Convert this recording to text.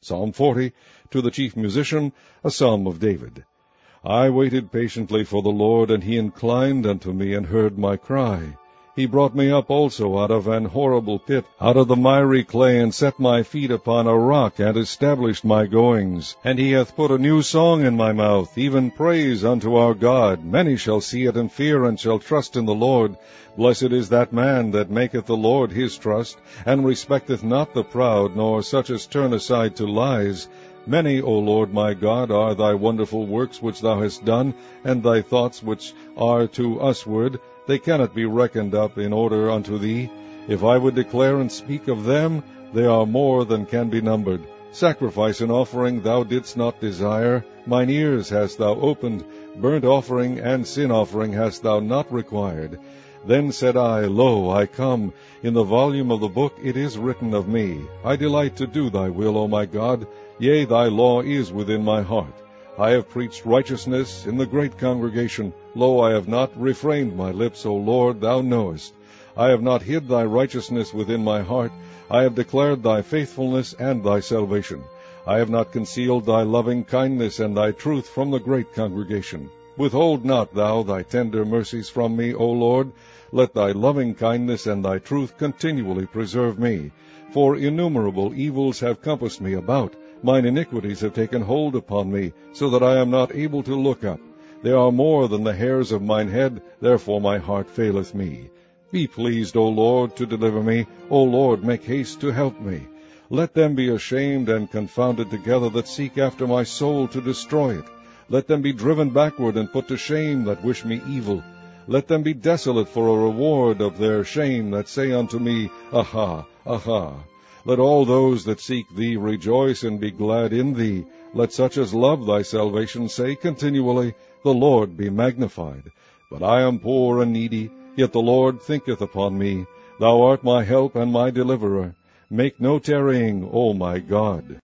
Psalm 40, to the chief musician, a psalm of David. I waited patiently for the Lord, and he inclined unto me, and heard my cry. He brought me up also out of an horrible pit, out of the miry clay, and set my feet upon a rock, and established my goings. And he hath put a new song in my mouth, even praise unto our God. Many shall see it, and fear, and shall trust in the Lord. Blessed is that man that maketh the Lord his trust, and respecteth not the proud, nor such as turn aside to lies. Many, O Lord my God, are thy wonderful works which thou hast done, and thy thoughts which are to usward. They cannot be reckoned up in order unto thee. If I would declare and speak of them, they are more than can be numbered. Sacrifice and offering thou didst not desire. Mine ears hast thou opened. Burnt offering and sin offering hast thou not required. Then said I, Lo, I come. In the volume of the book it is written of me. I delight to do thy will, O my God. Yea, thy law is within my heart. I have preached righteousness in the great congregation. Lo, I have not refrained my lips, O Lord, thou knowest. I have not hid thy righteousness within my heart. I have declared thy faithfulness and thy salvation. I have not concealed thy loving kindness and thy truth from the great congregation. Withhold not thou thy tender mercies from me, O Lord. Let thy loving kindness and thy truth continually preserve me. For innumerable evils have compassed me about. Mine iniquities have taken hold upon me, so that I am not able to look up. They are more than the hairs of mine head, therefore my heart faileth me. Be pleased, O Lord, to deliver me. O Lord, make haste to help me. Let them be ashamed and confounded together that seek after my soul to destroy it. Let them be driven backward and put to shame that wish me evil. Let them be desolate for a reward of their shame that say unto me, Aha, aha. Let all those that seek thee rejoice and be glad in thee. Let such as love thy salvation say continually, The Lord be magnified. But I am poor and needy, yet the Lord thinketh upon me. Thou art my help and my deliverer. Make no tarrying, O my God.